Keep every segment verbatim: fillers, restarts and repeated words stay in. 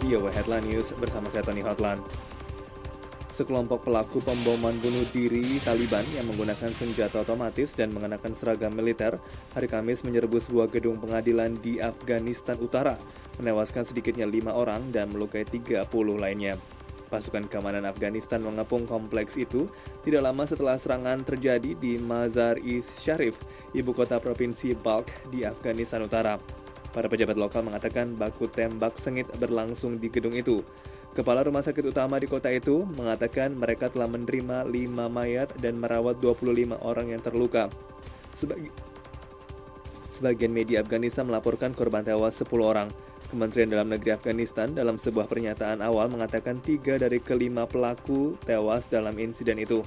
V O A Headline News bersama saya Tony Hotlan. Sekelompok pelaku pemboman bunuh diri Taliban yang menggunakan senjata otomatis dan mengenakan seragam militer hari Kamis menyerbu sebuah gedung pengadilan di Afghanistan Utara, menewaskan sedikitnya lima orang dan melukai tiga puluh lainnya. Pasukan keamanan Afghanistan mengepung kompleks itu tidak lama setelah serangan terjadi di Mazar-i-Sharif, ibu kota provinsi Balkh di Afghanistan Utara. Para pejabat lokal mengatakan baku tembak sengit berlangsung di gedung itu. Kepala rumah sakit utama di kota itu mengatakan mereka telah menerima lima mayat dan merawat dua puluh lima orang yang terluka. Sebagi... Sebagian media Afghanistan melaporkan korban tewas sepuluh orang. Kementerian Dalam Negeri Afghanistan dalam sebuah pernyataan awal mengatakan tiga dari kelima pelaku tewas dalam insiden itu.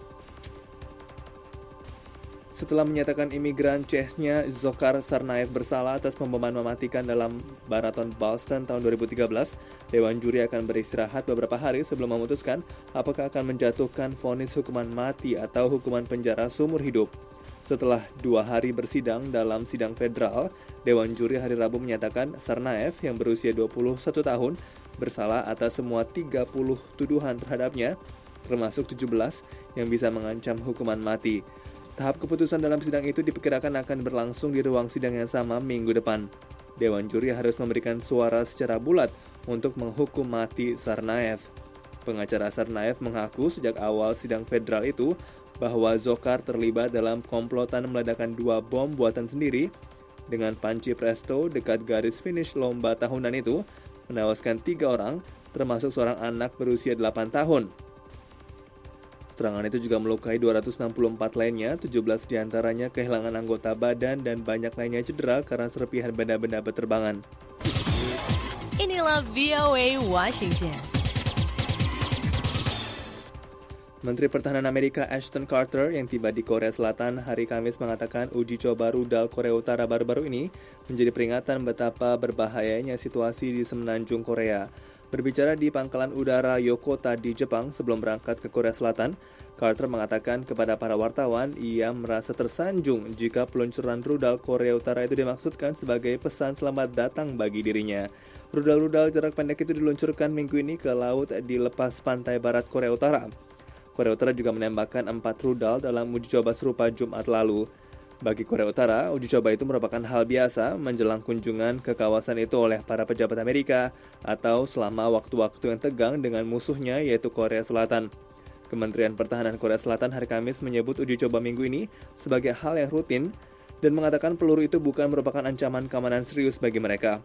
Setelah menyatakan imigran Chechnya Dzhokhar Tsarnaev bersalah atas pemboman mematikan dalam maraton Boston tahun dua ribu tiga belas, Dewan Juri akan beristirahat beberapa hari sebelum memutuskan apakah akan menjatuhkan vonis hukuman mati atau hukuman penjara seumur hidup. Setelah dua hari bersidang dalam sidang federal, Dewan Juri hari Rabu menyatakan Tsarnaev yang berusia dua puluh satu tahun bersalah atas semua tiga puluh tuduhan terhadapnya, termasuk tujuh belas yang bisa mengancam hukuman mati. Tahap keputusan dalam sidang itu diperkirakan akan berlangsung di ruang sidang yang sama minggu depan. Dewan Juri harus memberikan suara secara bulat untuk menghukum mati Tsarnaev. Pengacara Tsarnaev mengaku sejak awal sidang federal itu bahwa Dzhokhar terlibat dalam komplotan meledakkan dua bom buatan sendiri dengan panci presto dekat garis finish lomba tahunan itu, menewaskan tiga orang, termasuk seorang anak berusia delapan tahun. Serangan itu juga melukai dua ratus enam puluh empat lainnya, tujuh belas diantaranya kehilangan anggota badan dan banyak lainnya cedera karena serpihan benda-benda berterbangan. Inilah V O A Washington. Menteri Pertahanan Amerika Ashton Carter yang tiba di Korea Selatan hari Kamis mengatakan uji coba rudal Korea Utara baru-baru ini menjadi peringatan betapa berbahayanya situasi di semenanjung Korea. Berbicara di pangkalan udara Yokota di Jepang sebelum berangkat ke Korea Selatan, Carter mengatakan kepada para wartawan ia merasa tersanjung jika peluncuran rudal Korea Utara itu dimaksudkan sebagai pesan selamat datang bagi dirinya. Rudal-rudal jarak pendek itu diluncurkan minggu ini ke laut di lepas pantai barat Korea Utara. Korea Utara juga menembakkan empat rudal dalam uji coba serupa Jumat lalu. Bagi Korea Utara, uji coba itu merupakan hal biasa menjelang kunjungan ke kawasan itu oleh para pejabat Amerika atau selama waktu-waktu yang tegang dengan musuhnya yaitu Korea Selatan. Kementerian Pertahanan Korea Selatan hari Kamis menyebut uji coba minggu ini sebagai hal yang rutin dan mengatakan peluru itu bukan merupakan ancaman keamanan serius bagi mereka.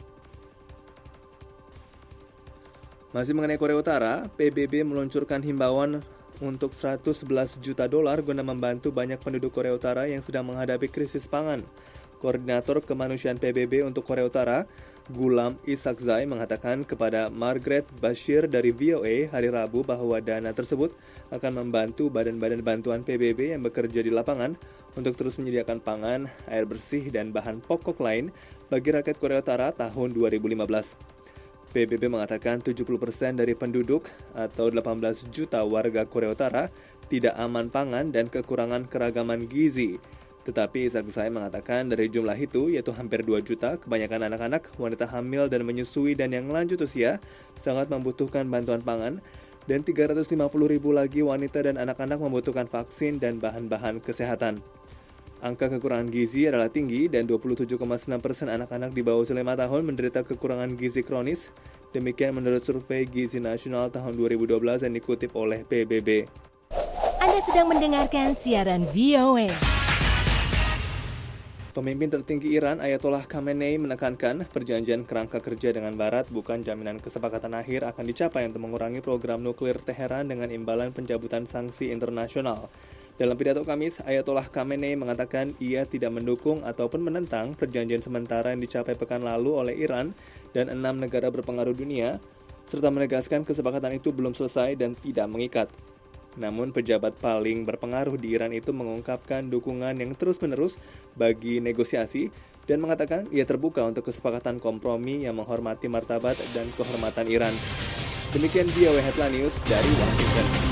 Masih mengenai Korea Utara, P B B meluncurkan himbauan untuk seratus sebelas juta dolar guna membantu banyak penduduk Korea Utara yang sedang menghadapi krisis pangan. Koordinator Kemanusiaan P B B untuk Korea Utara, Gulam Isakzai, mengatakan kepada Margaret Bashir dari V O A hari Rabu bahwa dana tersebut akan membantu badan-badan bantuan P B B yang bekerja di lapangan untuk terus menyediakan pangan, air bersih, dan bahan pokok lain bagi rakyat Korea Utara tahun dua ribu lima belas. P B B mengatakan tujuh puluh persen dari penduduk atau delapan belas juta warga Korea Utara tidak aman pangan dan kekurangan keragaman gizi. Tetapi Isakzai mengatakan dari jumlah itu, yaitu hampir dua juta, kebanyakan anak-anak, wanita hamil dan menyusui dan yang lanjut usia sangat membutuhkan bantuan pangan, dan tiga ratus lima puluh ribu lagi wanita dan anak-anak membutuhkan vaksin dan bahan-bahan kesehatan. Angka kekurangan gizi adalah tinggi dan dua puluh tujuh koma sembilan persen anak-anak di bawah usia lima tahun menderita kekurangan gizi kronis. Demikian menurut survei Gizi Nasional tahun dua ribu dua belas yang dikutip oleh P B B. Anda sedang mendengarkan siaran V O A. Pemimpin tertinggi Iran Ayatollah Khamenei menekankan perjanjian kerangka kerja dengan Barat bukan jaminan kesepakatan akhir akan dicapai untuk mengurangi program nuklir Teheran dengan imbalan pencabutan sanksi internasional. Dalam pidato Kamis, Ayatollah Khamenei mengatakan ia tidak mendukung ataupun menentang perjanjian sementara yang dicapai pekan lalu oleh Iran dan enam negara berpengaruh dunia, serta menegaskan kesepakatan itu belum selesai dan tidak mengikat. Namun pejabat paling berpengaruh di Iran itu mengungkapkan dukungan yang terus-menerus bagi negosiasi dan mengatakan ia terbuka untuk kesepakatan kompromi yang menghormati martabat dan kehormatan Iran. Demikian V O A Headline News dari Washington.